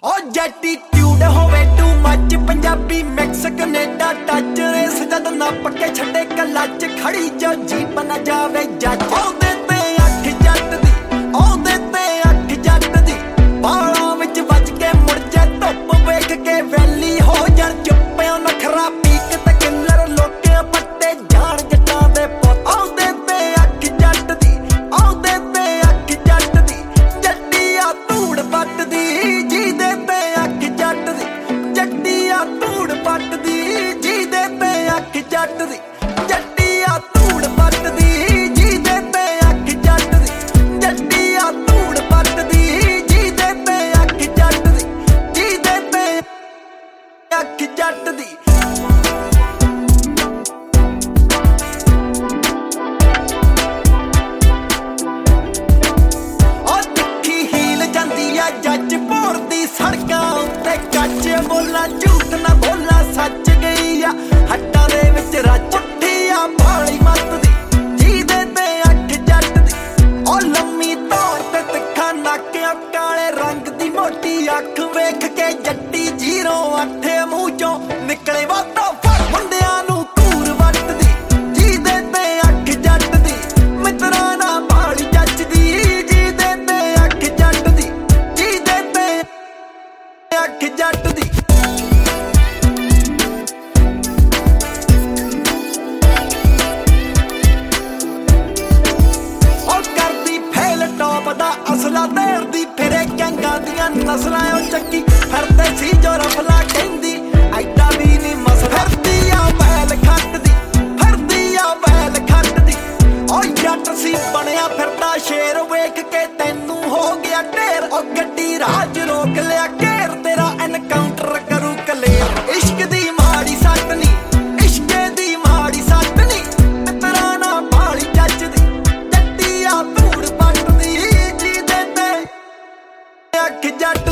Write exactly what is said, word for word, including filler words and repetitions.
ओ attitude होवे too much Punjabi mix Canada touch race जद ना पक्के छड़े कलच खड़ी जो जीप ना जावे जज ओदे ते अख जट दी ओदे ते अख जट दी बालां विच वज के मुड़ जा धुप वेख के वैली हो जाण चुप्पियों नखरा पीक ते किल्लर लोके पट्टे जान जट्टां दे पुੱਤ ओदे ते अख जट दी ओदे ते अख जट दी जट्टिया धूड़ पट दी जट दी जट्टिया धूड़ पट दी जी दे ते अख जट दी जट्टिया धूड़ पट दी जी दे ते अख जट दी जी दे ते अख जट दी ओ तिखी हील जांदी आ जज भोर दी सड़कां उत्ते कच्च बोला झूठ ना बोला सच गई आ हट्टां दे विच रच उठिया भाली मत दी जी दे ते अख जट दी ओ लम्मी धौण ते तिखा नक काले रंग दी मोटी अख वेख के जट्टी जीरो अठ मूंह चों निकले वाधा फड़ मुंडियां नूं घूर वट दी जी दे ते अख जट दी मित्रा ना भाली जच दी जी दे ते अख जट दी जी दे ते अख जट दी असला देर दी फिरे गैंगां दियां नस्लां ओ चक्की फिरदे सी जो रफला कहंदी ऐडा भी नी मसला फिरदी आ बैल खट्ट दी फिरदी आ बैल खट्ट दी ओ जट सी बनिया फिरदा शेर वेख के तैनू हो गया ढेर ओ गड्डी राज रोक लिया घेर तेरा एनकाउंटर करू कलेर इश्क दी माड़ी सट नी इश्के दी माड़ी सट नी मित्रा ना भाली जच दी जट्टिया धूड़ पट दी अख जट